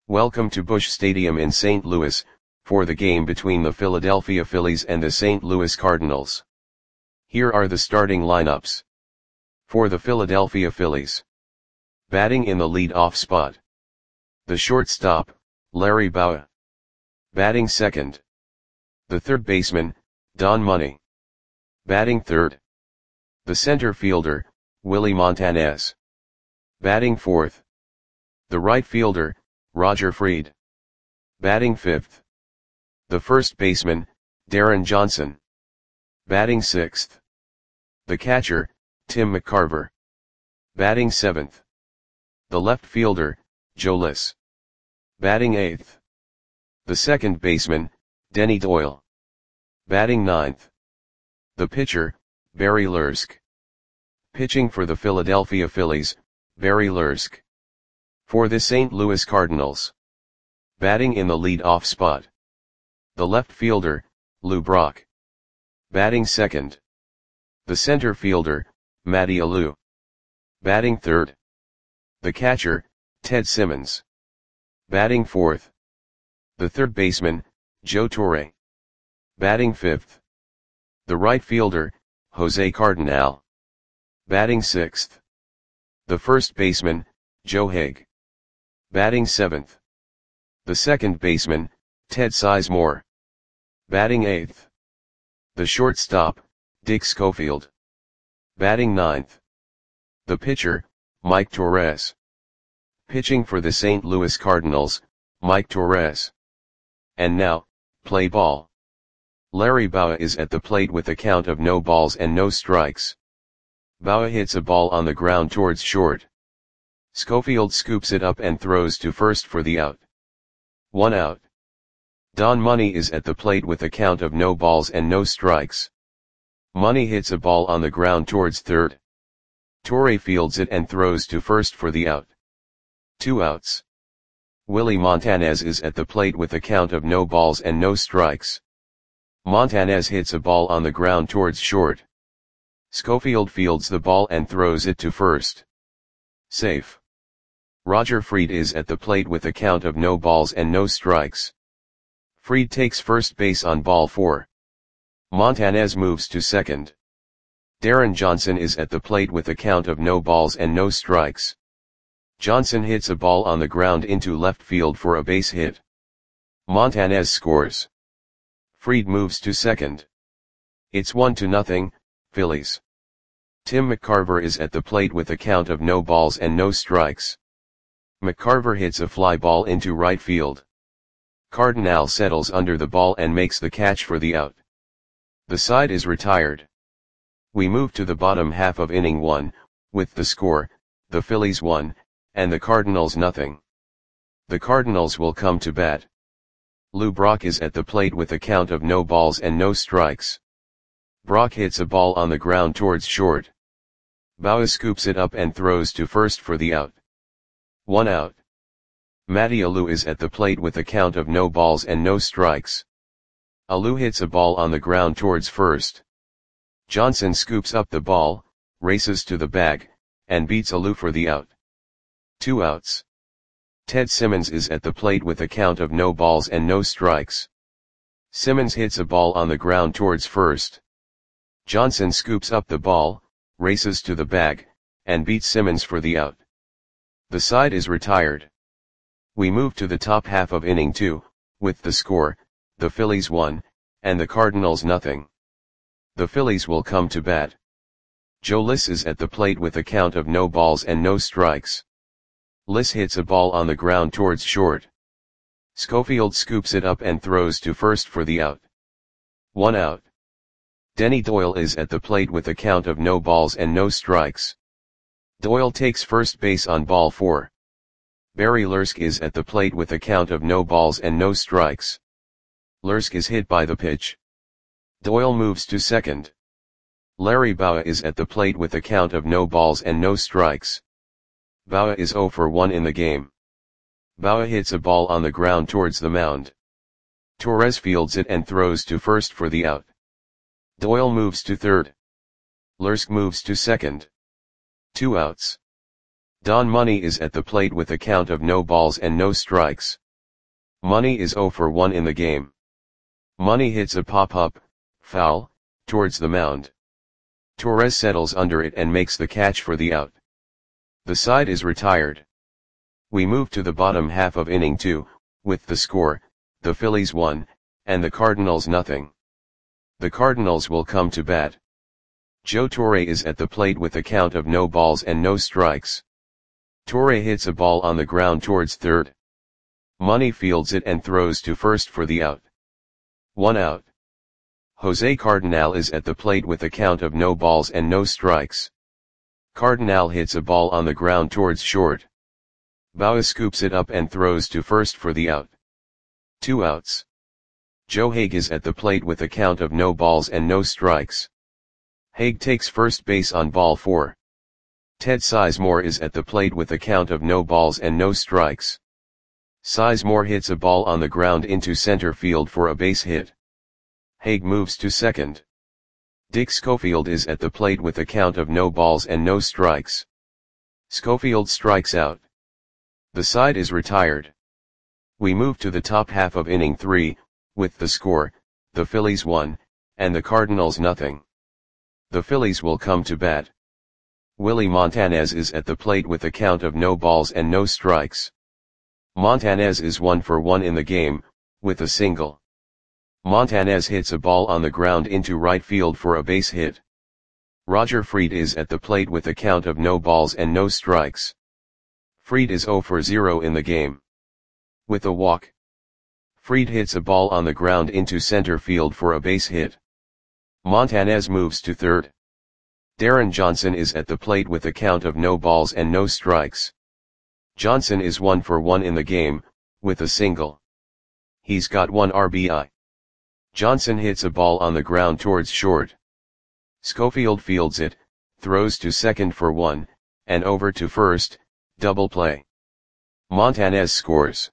Welcome to Busch Stadium in St. Louis, for the game between the Philadelphia Phillies and the St. Louis Cardinals. Here are the starting lineups. For the Philadelphia Phillies. Batting in the lead-off spot. The shortstop, Larry Bowa. Batting second. The third baseman, Don Money. Batting third. The center fielder, Willie Montanez. Batting fourth. The right fielder, Roger Freed. Batting fifth. The first baseman, Darren Johnson. Batting sixth. The catcher, Tim McCarver. Batting seventh. The left fielder, Joe Liss. Batting eighth. The second baseman, Denny Doyle. Batting ninth. The pitcher, Barry Luersk. Pitching for the Philadelphia Phillies, Barry Luersk. For the St. Louis Cardinals. Batting in the lead-off spot. The left fielder, Lou Brock. Batting second. The center fielder, Matty Alou. Batting third. The catcher, Ted Simmons. Batting fourth. The third baseman, Joe Torre. Batting fifth. The right fielder, Jose Cardinal. Batting sixth. The first baseman, Joe Haig. Batting seventh. The second baseman, Ted Sizemore. Batting eighth. The shortstop, Dick Schofield. Batting ninth. The pitcher, Mike Torres. Pitching for the St. Louis Cardinals, Mike Torres. And now, play ball. Larry Bowa is at the plate with a count of no balls and no strikes. Bowa hits a ball on the ground towards short. Schofield scoops it up and throws to first for the out. 1 out. Don Money is at the plate with a count of no balls and no strikes. Money hits a ball on the ground towards third. Torre fields it and throws to first for the out. 2 outs. Willie Montanez is at the plate with a count of no balls and no strikes. Montanez hits a ball on the ground towards short. Schofield fields the ball and throws it to first. Safe. Roger Freed is at the plate with a count of no balls and no strikes. Freed takes first base on ball 4. Montanez moves to second. Darren Johnson is at the plate with a count of no balls and no strikes. Johnson hits a ball on the ground into left field for a base hit. Montanez scores. Freed moves to second. It's 1-0, Phillies. Tim McCarver is at the plate with a count of no balls and no strikes. McCarver hits a fly ball into right field. Cardinal settles under the ball and makes the catch for the out. The side is retired. We move to the bottom half of inning 1, with the score, the Phillies 1, and the Cardinals 0. The Cardinals will come to bat. Lou Brock is at the plate with a count of no balls and no strikes. Brock hits a ball on the ground towards short. Bowa scoops it up and throws to first for the out. 1 out. Matty Alou is at the plate with a count of no balls and no strikes. Alou hits a ball on the ground towards first. Johnson scoops up the ball, races to the bag, and beats Alou for the out. 2 outs. Ted Simmons is at the plate with a count of no balls and no strikes. Simmons hits a ball on the ground towards first. Johnson scoops up the ball, races to the bag, and beats Simmons for the out. The side is retired. We move to the top half of inning 2, with the score, the Phillies 1, and the Cardinals 0. The Phillies will come to bat. Joe Liss is at the plate with a count of no balls and no strikes. Liss hits a ball on the ground towards short. Schofield scoops it up and throws to first for the out. 1 out. Denny Doyle is at the plate with a count of no balls and no strikes. Doyle takes first base on ball 4. Barry Luersk is at the plate with a count of no balls and no strikes. Luersk is hit by the pitch. Doyle moves to second. Larry Bowa is at the plate with a count of no balls and no strikes. Bowa is 0 for 1 in the game. Bowa hits a ball on the ground towards the mound. Torres fields it and throws to first for the out. Doyle moves to third. Luersk moves to second. 2 outs. Don Money is at the plate with a count of no balls and no strikes. Money is 0 for 1 in the game. Money hits a pop-up, foul, towards the mound. Torres settles under it and makes the catch for the out. The side is retired. We move to the bottom half of inning 2, with the score, the Phillies 1, and the Cardinals nothing. The Cardinals will come to bat. Joe Torre is at the plate with a count of no balls and no strikes. Torre hits a ball on the ground towards third. Money fields it and throws to first for the out. 1 out. Jose Cardinal is at the plate with a count of no balls and no strikes. Cardinal hits a ball on the ground towards short. Bauer scoops it up and throws to first for the out. 2 outs. Joe Hague is at the plate with a count of no balls and no strikes. Hague takes first base on ball 4. Ted Sizemore is at the plate with a count of no balls and no strikes. Sizemore hits a ball on the ground into center field for a base hit. Hague moves to second. Dick Schofield is at the plate with a count of no balls and no strikes. Schofield strikes out. The side is retired. We move to the top half of inning 3, with the score, the Phillies 1, and the Cardinals nothing. The Phillies will come to bat. Willie Montanez is at the plate with a count of no balls and no strikes. Montanez is 1 for 1 in the game, with a single. Montanez hits a ball on the ground into right field for a base hit. Roger Freed is at the plate with a count of no balls and no strikes. Freed is 0 for 0 in the game. With a walk. Freed hits a ball on the ground into center field for a base hit. Montanez moves to third. Darren Johnson is at the plate with a count of no balls and no strikes. Johnson is 1 for 1 in the game, with a single. He's got 1 RBI. Johnson hits a ball on the ground towards short. Schofield fields it, throws to second for 1, and over to first, double play. Montanez scores.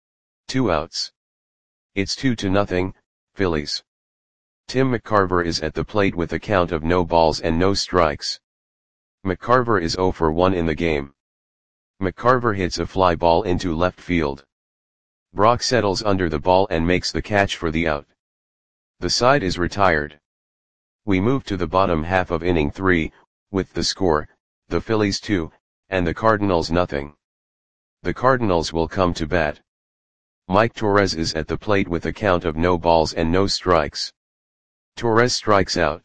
2 outs. It's 2-0, Phillies. Tim McCarver is at the plate with a count of no balls and no strikes. McCarver is 0 for 1 in the game. McCarver hits a fly ball into left field. Brock settles under the ball and makes the catch for the out. The side is retired. We move to the bottom half of inning 3, with the score, the Phillies 2, and the Cardinals nothing. The Cardinals will come to bat. Mike Torres is at the plate with a count of no balls and no strikes. Torres strikes out.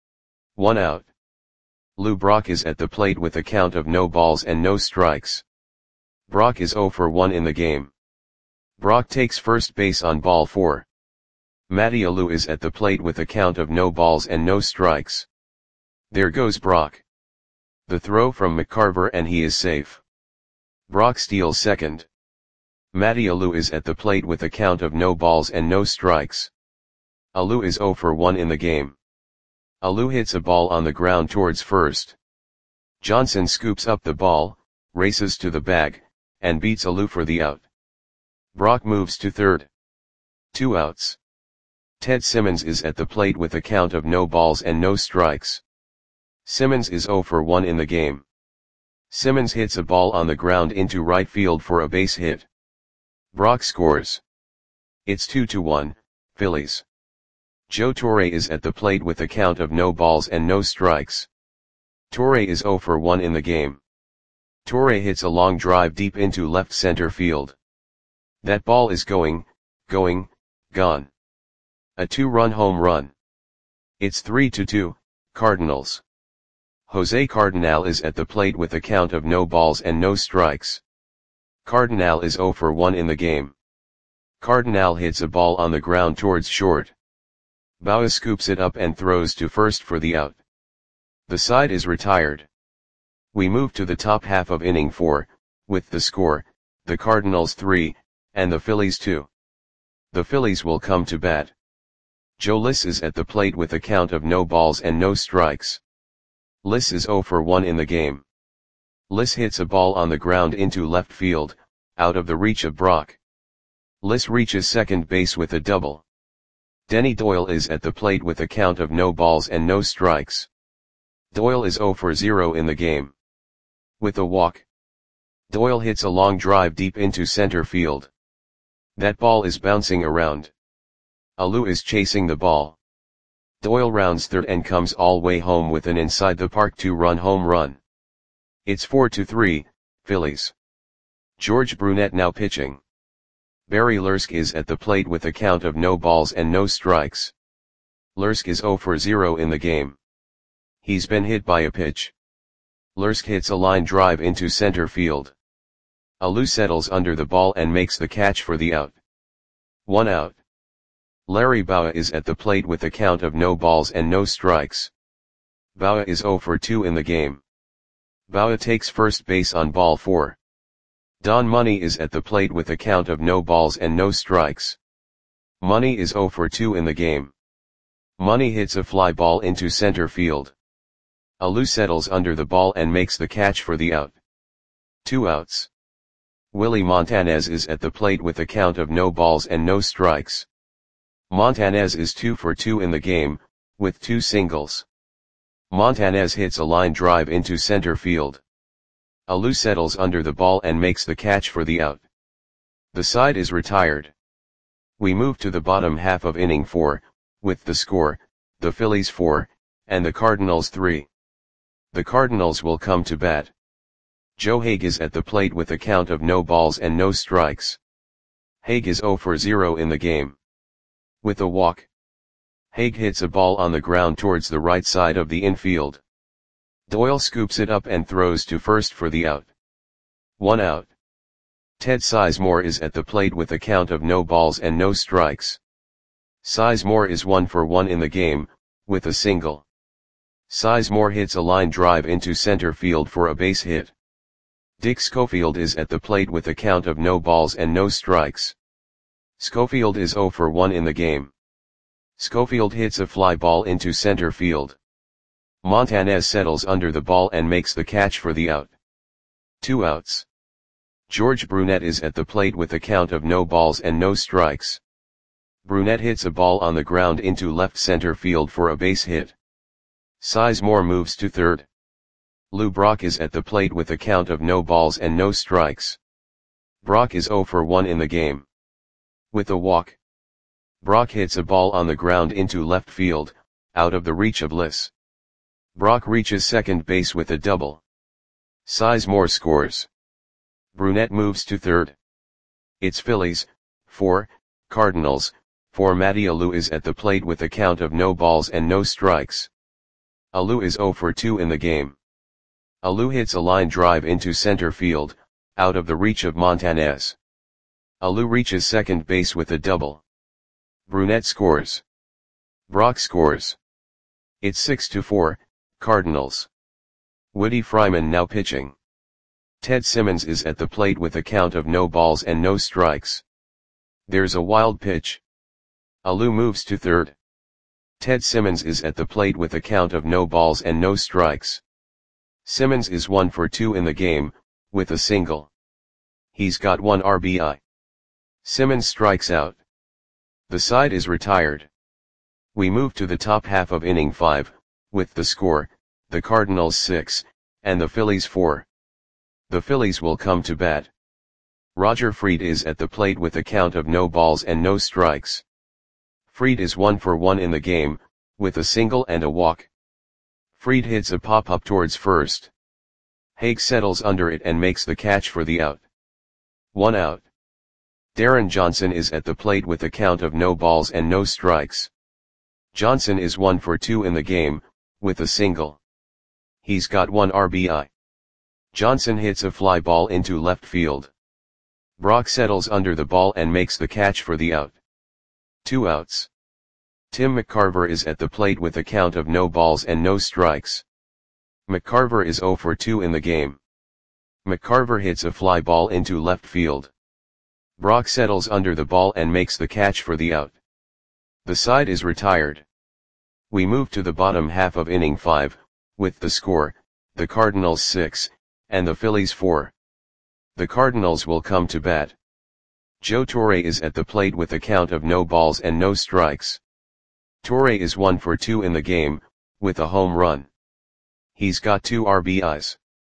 1 out. Lou Brock is at the plate with a count of no balls and no strikes. Brock is 0 for 1 in the game. Brock takes first base on ball 4. Matty Alou is at the plate with a count of no balls and no strikes. There goes Brock. The throw from McCarver and he is safe. Brock steals second. Matty Alou is at the plate with a count of no balls and no strikes. Alou is 0 for 1 in the game. Alou hits a ball on the ground towards first. Johnson scoops up the ball, races to the bag, and beats Alou for the out. Brock moves to third. 2 outs. Ted Simmons is at the plate with a count of no balls and no strikes. Simmons is 0 for 1 in the game. Simmons hits a ball on the ground into right field for a base hit. Brock scores. It's 2-1, Phillies. Joe Torre is at the plate with a count of no balls and no strikes. Torre is 0 for 1 in the game. Torre hits a long drive deep into left center field. That ball is gone. A 2-run home run. It's 3-2, Cardinals. Jose Cardinal is at the plate with a count of no balls and no strikes. Cardinal is 0 for 1 in the game. Cardinal hits a ball on the ground towards short. Bauer scoops it up and throws to first for the out. The side is retired. We move to the top half of inning 4, with the score, the Cardinals 3, and the Phillies 2. The Phillies will come to bat. Joe Liss is at the plate with a count of no balls and no strikes. Liss is 0 for 1 in the game. Liss hits a ball on the ground into left field, out of the reach of Brock. Liss reaches second base with a double. Denny Doyle is at the plate with a count of no balls and no strikes. Doyle is 0 for 0 in the game. With a walk. Doyle hits a long drive deep into center field. That ball is bouncing around. Alou is chasing the ball. Doyle rounds third and comes all way home with an inside the park 2-run home run. It's 4-3, Phillies. George Brunette now pitching. Barry Lursk is at the plate with a count of no balls and no strikes. Lursk is 0 for 0 in the game. He's been hit by a pitch. Lursk hits a line drive into center field. Alou settles under the ball and makes the catch for the out. 1 out. Larry Bowa is at the plate with a count of no balls and no strikes. Bowa is 0 for 2 in the game. Bowa takes first base on ball 4. Don Money is at the plate with a count of no balls and no strikes. Money is 0 for 2 in the game. Money hits a fly ball into center field. Alou settles under the ball and makes the catch for the out. 2 outs. Willie Montanez is at the plate with a count of no balls and no strikes. Montanez is 2 for 2 in the game, with 2 singles. Montanez hits a line drive into center field. Alou settles under the ball and makes the catch for the out. The side is retired. We move to the bottom half of inning 4, with the score, the Phillies 4, and the Cardinals 3. The Cardinals will come to bat. Joe Hague is at the plate with a count of no balls and no strikes. Hague is 0 for 0 in the game. With a walk, Hague hits a ball on the ground towards the right side of the infield. Doyle scoops it up and throws to first for the out. 1 out. Ted Sizemore is at the plate with a count of no balls and no strikes. Sizemore is 1 for 1 in the game, with a single. Sizemore hits a line drive into center field for a base hit. Dick Schofield is at the plate with a count of no balls and no strikes. Schofield is 0 for 1 in the game. Schofield hits a fly ball into center field. Montanez settles under the ball and makes the catch for the out. 2 outs. George Brunette is at the plate with a count of no balls and no strikes. Brunette hits a ball on the ground into left center field for a base hit. Sizemore moves to third. Lou Brock is at the plate with a count of no balls and no strikes. Brock is 0 for 1 in the game. With a walk, Brock hits a ball on the ground into left field, out of the reach of Liss. Brock reaches second base with a double. Sizemore scores. Brunette moves to third. It's Phillies, 4, Cardinals, 4. Matty Alou is at the plate with a count of no balls and no strikes. Alou is 0 for 2 in the game. Alou hits a line drive into center field, out of the reach of Montanez. Alou reaches second base with a double. Brunette scores. Brock scores. It's 6-4, Cardinals. Woody Fryman now pitching. Ted Simmons is at the plate with a count of no balls and no strikes. There's a wild pitch. Alou moves to third. Ted Simmons is at the plate with a count of no balls and no strikes. Simmons is 1 for 2 in the game, with a single. He's got 1 RBI. Simmons strikes out. The side is retired. We move to the top half of inning 5, with the score, the Cardinals 6, and the Phillies 4. The Phillies will come to bat. Roger Freed is at the plate with a count of no balls and no strikes. Freed is 1 for 1 in the game, with a single and a walk. Freed hits a pop-up towards first. Hague settles under it and makes the catch for the out. 1 out. Darren Johnson is at the plate with a count of no balls and no strikes. Johnson is 1 for 2 in the game, with a single. He's got 1 RBI. Johnson hits a fly ball into left field. Brock settles under the ball and makes the catch for the out. 2 outs. Tim McCarver is at the plate with a count of no balls and no strikes. McCarver is 0 for 2 in the game. McCarver hits a fly ball into left field. Brock settles under the ball and makes the catch for the out. The side is retired. We move to the bottom half of inning 5, with the score, the Cardinals 6, and the Phillies 4. The Cardinals will come to bat. Joe Torre is at the plate with a count of no balls and no strikes. Torre is 1 for 2 in the game, with a home run. He's got 2 RBIs.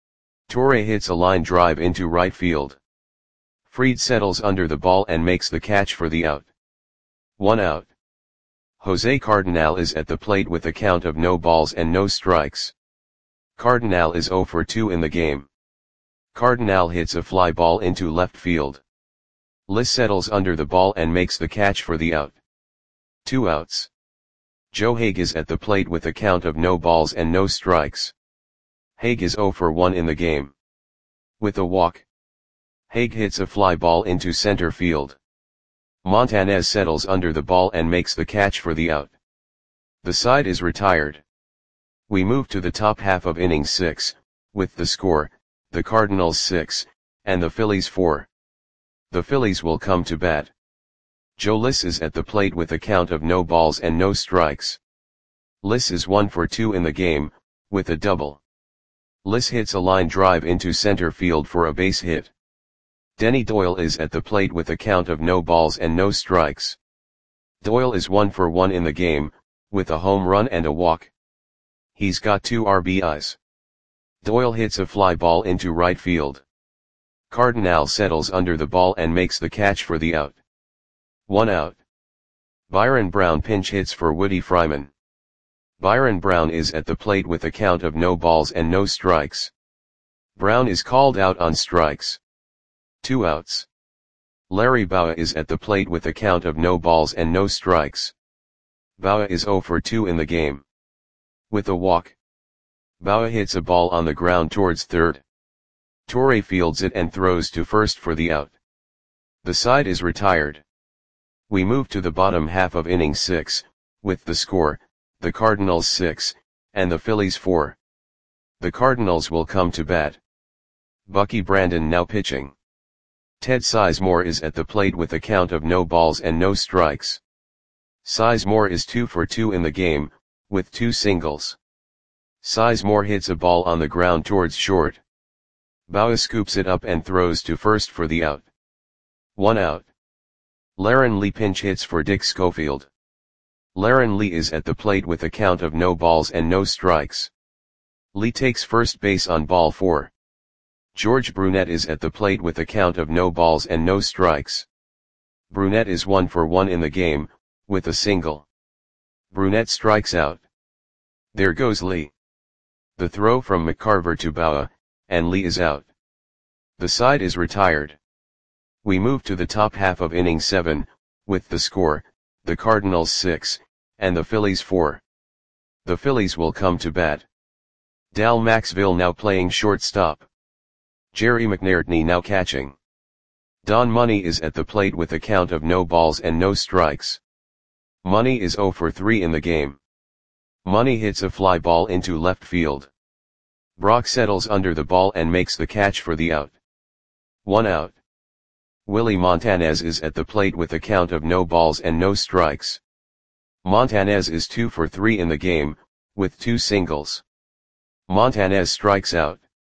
Torre hits a line drive into right field. Fried settles under the ball and makes the catch for the out. 1 out. Jose Cardinal is at the plate with a count of no balls and no strikes. Cardinal is 0 for 2 in the game. Cardinal hits a fly ball into left field. Liss settles under the ball and makes the catch for the out. 2 outs. Joe Hague is at the plate with a count of no balls and no strikes. Hague is 0 for 1 in the game. With a walk, Hague hits a fly ball into center field. Montanez settles under the ball and makes the catch for the out. The side is retired. We move to the top half of inning 6, with the score, the Cardinals 6, and the Phillies 4. The Phillies will come to bat. Joe Liss is at the plate with a count of no balls and no strikes. Liss is 1 for 2 in the game, with a double. Liss hits a line drive into center field for a base hit. Denny Doyle is at the plate with a count of no balls and no strikes. Doyle is 1 for 1 in the game, with a home run and a walk. He's got 2 RBIs. Doyle hits a fly ball into right field. Cardinal settles under the ball and makes the catch for the out. 1 out. Byron Brown pinch hits for Woody Fryman. Byron Brown is at the plate with a count of no balls and no strikes. Brown is called out on strikes. 2 outs. Larry Bowa is at the plate with a count of no balls and no strikes. Bowa is 0 for 2 in the game. With a walk, Bowa hits a ball on the ground towards third. Torre fields it and throws to first for the out. The side is retired. We move to the bottom half of inning 6, with the score, the Cardinals 6, and the Phillies 4. The Cardinals will come to bat. Bucky Brandon now pitching. Ted Sizemore is at the plate with a count of no balls and no strikes. Sizemore is 2 for 2 in the game, with 2 singles. Sizemore hits a ball on the ground towards short. Bowa scoops it up and throws to first for the out. 1 out. Laron Lee pinch hits for Dick Schofield. Laron Lee is at the plate with a count of no balls and no strikes. Lee takes first base on ball 4. George Brunette is at the plate with a count of no balls and no strikes. Brunette is 1 for 1 in the game, with a single. Brunette strikes out. There goes Lee. The throw from McCarver to Bowa, and Lee is out. The side is retired. We move to the top half of inning 7, with the score, the Cardinals 6, and the Phillies 4. The Phillies will come to bat. Dal Maxville now playing shortstop. Jerry McNairtney now catching. Don Money is at the plate with a count of no balls and no strikes. Money is 0 for 3 in the game. Money hits a fly ball into left field. Brock settles under the ball and makes the catch for the out. 1 out. Willie Montanez is at the plate with a count of no balls and no strikes. Montanez is 2 for 3 in the game, with 2 singles. Montanez strikes out.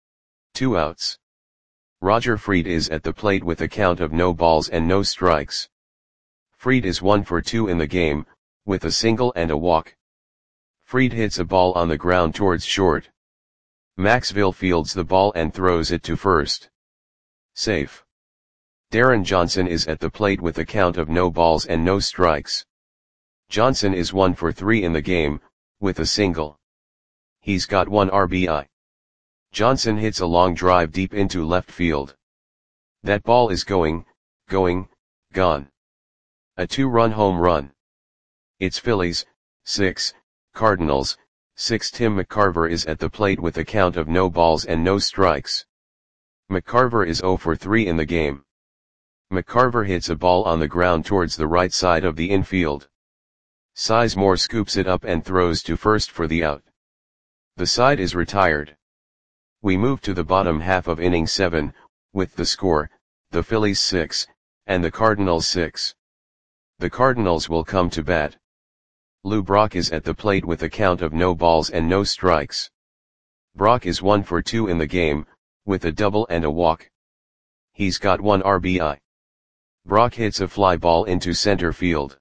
2 outs. Roger Fried is at the plate with a count of no balls and no strikes. Fried is 1 for 2 in the game, with a single and a walk. Fried hits a ball on the ground towards short. Maxville fields the ball and throws it to first. Safe. Darren Johnson is at the plate with a count of no balls and no strikes. Johnson is 1 for 3 in the game, with a single. He's got 1 RBI. Johnson hits a long drive deep into left field. That ball is gone. A 2-run home run. It's Phillies, 6, Cardinals, 6. Tim McCarver is at the plate with a count of no balls and no strikes. McCarver is 0 for 3 in the game. McCarver hits a ball on the ground towards the right side of the infield. Sizemore scoops it up and throws to first for the out. The side is retired. We move to the bottom half of inning 7, with the score, the Phillies 6, and the Cardinals 6. The Cardinals will come to bat. Lou Brock is at the plate with a count of no balls and no strikes. Brock is 1 for 2 in the game, with a double and a walk. He's got 1 RBI. Brock hits a fly ball into center field.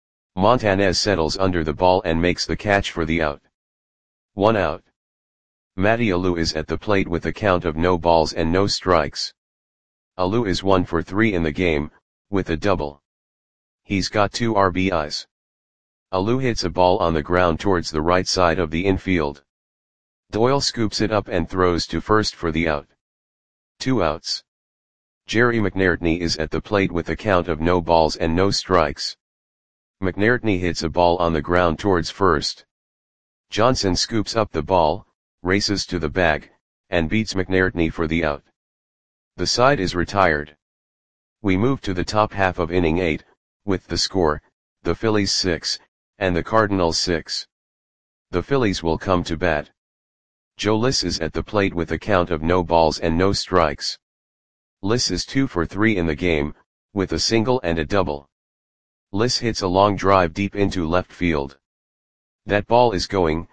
Montanez settles under the ball and makes the catch for the out. 1 out. Matty Alou is at the plate with a count of no balls and no strikes. Alou is 1 for 3 in the game, with a double. He's got 2 RBIs. Alou hits a ball on the ground towards the right side of the infield. Doyle scoops it up and throws to first for the out. 2 outs. Jerry McNairtney is at the plate with a count of no balls and no strikes. McNairtney hits a ball on the ground towards first. Johnson scoops up the ball, races to the bag, and beats McNairtney for the out. The side is retired. We move to the top half of inning 8, with the score, the Phillies 6, and the Cardinals 6. The Phillies will come to bat. Joe Liss is at the plate with a count of no balls and no strikes. Liss is 2 for 3 in the game, with a single and a double. Liss hits a long drive deep into left field. That ball is going,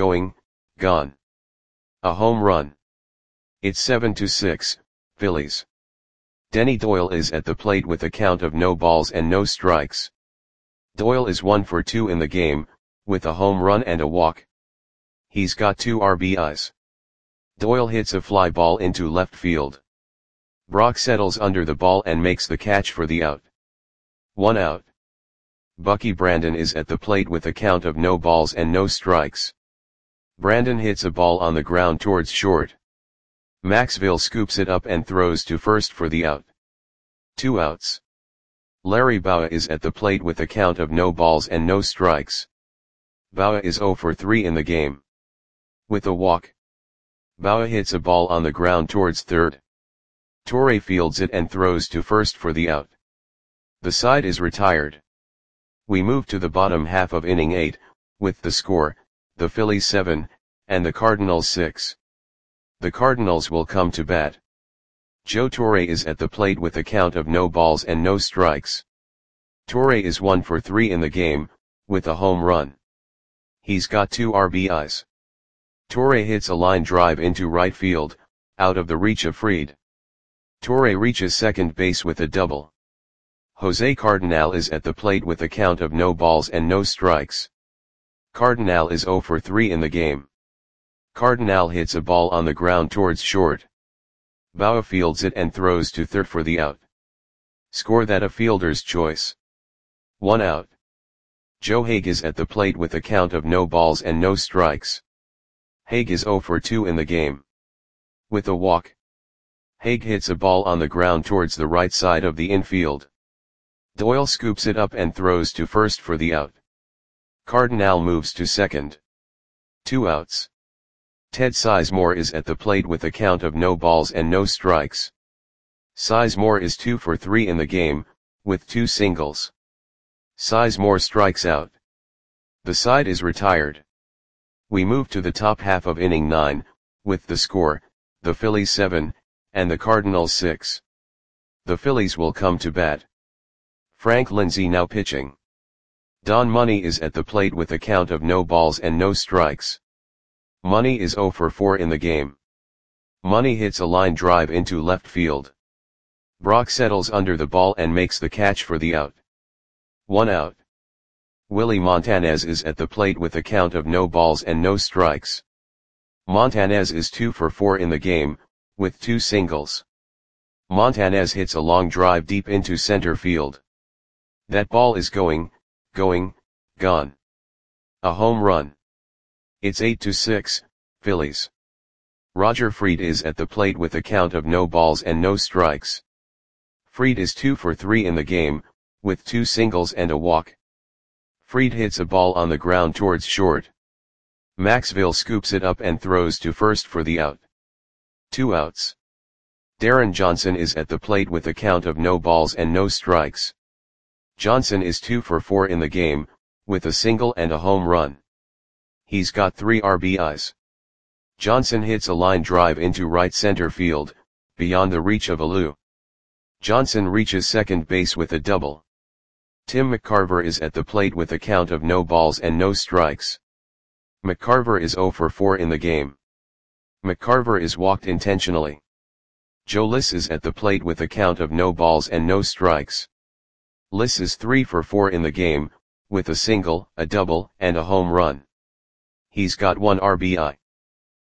gone. A home run. It's 7-6, Phillies. Denny Doyle is at the plate with a count of no balls and no strikes. Doyle is 1 for 2 in the game, with a home run and a walk. He's got 2 RBIs. Doyle hits a fly ball into left field. Brock settles under the ball and makes the catch for the out. 1 out. Bucky Brandon is at the plate with a count of no balls and no strikes. Brandon hits a ball on the ground towards short. Maxville scoops it up and throws to first for the out. 2 outs. Larry Bowa is at the plate with a count of no balls and no strikes. Bowa is 0 for 3 in the game. With a walk. Bowa hits a ball on the ground towards third. Torre fields it and throws to first for the out. The side is retired. We move to the bottom half of inning 8, with the score, the Phillies 7, and the Cardinals 6. The Cardinals will come to bat. Joe Torre is at the plate with a count of no balls and no strikes. Torre is 1 for 3 in the game, with a home run. He's got 2 RBIs. Torre hits a line drive into right field, out of the reach of Fried. Torre reaches second base with a double. Jose Cardinal is at the plate with a count of no balls and no strikes. Cardinal is 0 for 3 in the game. Cardinal hits a ball on the ground towards short. Bowa fields it and throws to third for the out. Score that a fielder's choice. 1 out. Joe Hague is at the plate with a count of no balls and no strikes. Hague is 0 for 2 in the game. With a walk. Hague hits a ball on the ground towards the right side of the infield. Doyle scoops it up and throws to first for the out. Cardinal moves to second. 2 outs. Ted Sizemore is at the plate with a count of no balls and no strikes. Sizemore is 2 for 3 in the game, with 2 singles. Sizemore strikes out. The side is retired. We move to the top half of inning 9, with the score, the Phillies 7, and the Cardinals 6. The Phillies will come to bat. Frank Lindsay now pitching. Don Money is at the plate with a count of no balls and no strikes. Money is 0 for 4 in the game. Money hits a line drive into left field. Brock settles under the ball and makes the catch for the out. 1 out. Willie Montanez is at the plate with a count of no balls and no strikes. Montanez is 2 for 4 in the game, with 2 singles. Montanez hits a long drive deep into center field. That ball is going, gone. A home run. It's 8-6, Phillies. Roger Fried is at the plate with a count of no balls and no strikes. Fried is 2 for 3 in the game, with 2 singles and a walk. Fried hits a ball on the ground towards short. Maxville scoops it up and throws to first for the out. 2 outs. Darren Johnson is at the plate with a count of no balls and no strikes. Johnson is 2 for 4 in the game, with a single and a home run. He's got 3 RBIs. Johnson hits a line drive into right center field, beyond the reach of Alou. Johnson reaches second base with a double. Tim McCarver is at the plate with a count of no balls and no strikes. McCarver is 0 for 4 in the game. McCarver is walked intentionally. Joe Liss is at the plate with a count of no balls and no strikes. Liss is 3 for 4 in the game, with a single, a double, and a home run. He's got 1 RBI.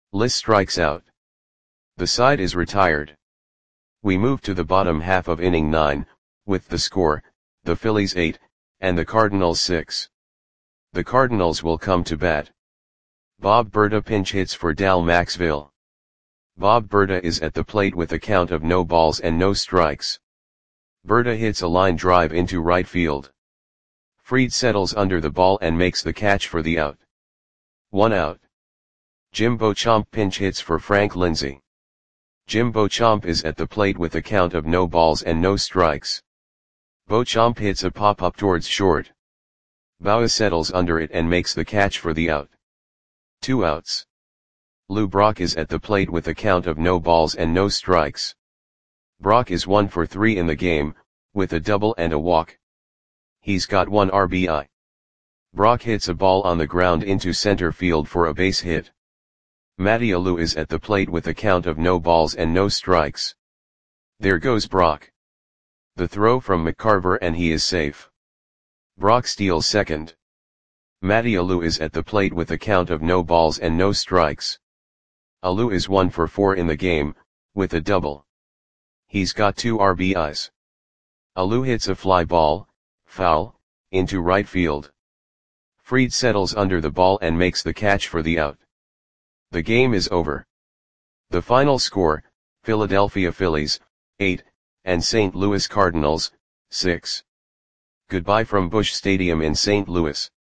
Liss strikes out. The side is retired. We move to the bottom half of inning 9, with the score, the Phillies 8, and the Cardinals 6. The Cardinals will come to bat. Bob Berta pinch hits for Dal Maxville. Bob Berta is at the plate with a count of no balls and no strikes. Berta hits a line drive into right field. Fried settles under the ball and makes the catch for the out. 1 out. Jim Beauchamp pinch hits for Frank Lindsay. Jim Beauchamp is at the plate with a count of no balls and no strikes. Beauchamp hits a pop-up towards short. Bowa settles under it and makes the catch for the out. 2 outs. Lou Brock is at the plate with a count of no balls and no strikes. Brock is 1 for 3 in the game, with a double and a walk. He's got 1 RBI. Brock hits a ball on the ground into center field for a base hit. Matty Alou is at the plate with a count of no balls and no strikes. There goes Brock. The throw from McCarver and he is safe. Brock steals second. Matty Alou is at the plate with a count of no balls and no strikes. Alou is 1 for 4 in the game, with a double. He's got 2 RBIs. Alou hits a fly ball, foul, into right field. Fried settles under the ball and makes the catch for the out. The game is over. The final score, Philadelphia Phillies, 8, and St. Louis Cardinals, 6. Goodbye from Busch Stadium in St. Louis.